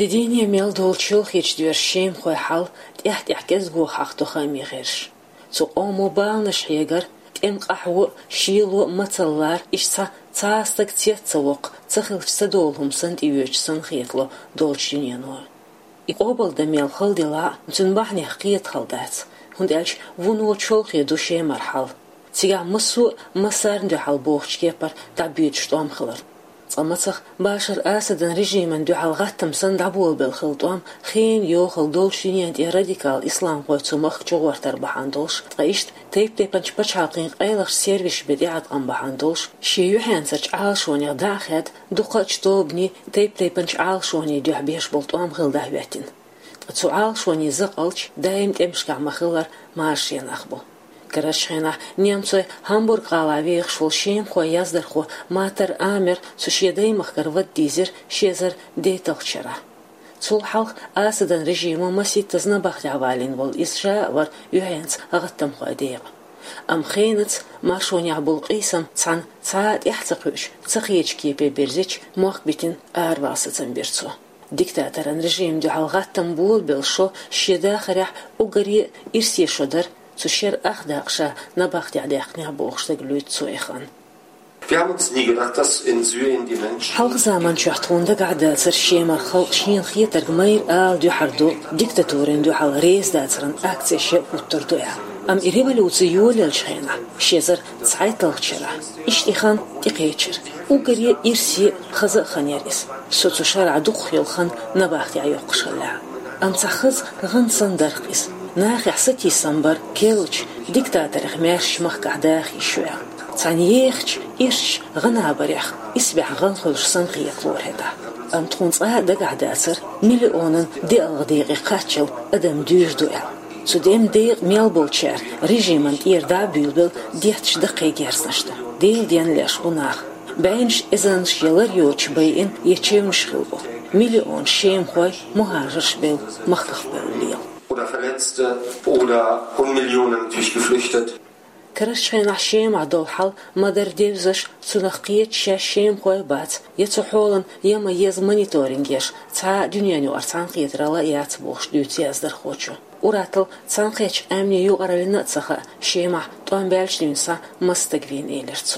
Дедине мел долчил хич двершем хой хал, тяхт яхкез го хахту хамигерш. Цу омо балнаш хегар, тем қаху шилу мацаллар ишса цастак цецавоқ цахил садолхум санд ивёч сан хетло долчинено. И обалда мел халдила, цунбахне хкиет халдац. Хундельч вуну чолхе душе мархал. Тига масу масарн дюхал бохчкепар табьют штом хлар. Цамацах башар асадан режимен дюхал гаттам сан дабул бел хилтом хин йохал долшинент и радикал ислам қойцумах чугвартар бахандолш. Тгаишт тейп панч пачалқин қайлах сервиш бедиат ам бахандолш. Шию хэнсач алшоня дахет духач тобни тейп панч алшоня дюхбеш болтом хилда вятин. Цу алшони зақалч даим темшка махилар маршен ахбо. Карашхена немцы Хамбург алавих шулшем хо яздерхо матер амер сушедай махкарват дизер шезер дейталчара. Цул халк асадан режиму масит тазна бахтявалин вол исша вар юхенц агаттам хойдег. Амхейнц маршоня булқисам цан цаат яхцақуш цақиечки пеберзич мохбитин арвасацам берцо. Диктаторан режим дюхалгаттам бул белшо шеда харях угари ирси шодар Zuschер Achdachscha Nabachtiadechnia Bochsteg Lützuechen. Wir haben uns nie gedacht, dass in Syrien die Menschen... Halgzaman schachtwunda gada zerschema khalqshin khietar gmayr al duhardo diktatorin duhal reis datsran aktseshe utturduya. Am revolutiyon elchena shezer tsaitalchera ishtikhan tiqecher ugari irsi khaza khaneris sotushar adukhil khan nabachti ayoqshalla am tsakhz ghansan darqis ناخ حسيتي سامبر كيلش ديكتاتور خماش مخ قعداخ يشوع تانيخش إيش غنا بريخ إسبح غنخلش سنقي يطور هدا أم تكون صاحب قعداتر مليون دقيقة قاتشل أدم دوش دوال سودم ديق ميل بولشار ريجيمن إيردا بيلبل ديتش دقيقة يرسنشتا ديل ديان ليش وناخ بينش إذن شيلر يوتش بيين يتشيمش خلبو مليون شيم خوي مهاجرش بيل مخخ بيل ليل oder Verletzte oder Millionen natürlich geflüchtet. كرشين عشيم عدول حل مدر ديفزش سنخقيت شاشيم خوي بات يتحولن يما يز مونيتورينجيش تا دنيانيو ارتان قيت رلا يات بوش ديوتي ازدر خوچو وراتل تانقيش امني يو قرالنا تسخا شيمع طوان بالش دينسا مستقوين ايلرتسو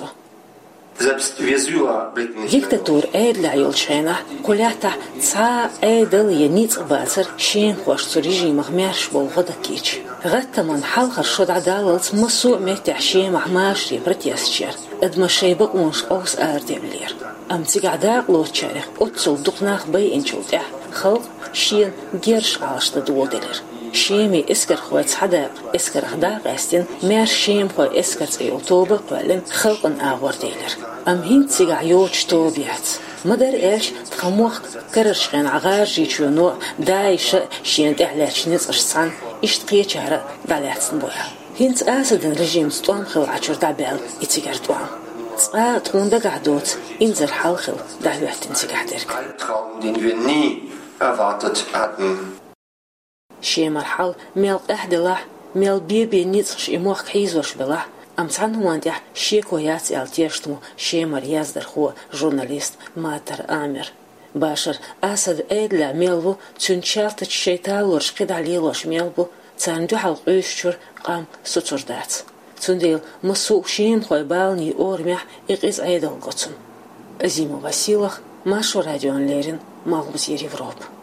Selbst wir Syrer blicken nicht. Diktatur eidla yolchena kulata tsa eidal yanitz bazer shem khosh zu regime mersh bol godakich gattaman halkhar shod adalats masu metah shem ahmash protestcher admashaybaq uns aus ardevler amtig adaq lochcher utsul duqnaq bay inchulta khalq shin gersh alshta doldeler شيمي إسكر خوات حدا إسكر خدا قاستين مير شيم خو إسكر تي أوتوبر قالن خلقن آغور ديلر أم هين تيجا يوتش توبيات مدر إيش تخموخ كرش غين عغار جيتشو نوع دايش شين تحلاتش نيزغش سان إشتقية شهر دالاتسن بوها هين تآسدن رجيم ستوام خل عشر دابال إتيجار توام تقا تقون دا قعدوت إنزر حال خل دالواتن تيجا حدرك Albtraum, den wir nie erwartet hatten. شي مرحل ميل أحدلح ميل بيبي نيتش إموخ حيزوش بلح أم تعنوان شي كويات التيشتمو شي مرياز درخو جورناليست ماتر آمر باشر أسد أيدلا ميلبو تنشالت شيطالورش قد عليلوش ميلبو تاندو حلق أيشتر قام ستردات تنديل مسوق شيم خوي بالني أورميح إقيز أيدل قطن أزيمو واسيلخ ماشو راديون ليرين مالبوز يريفروب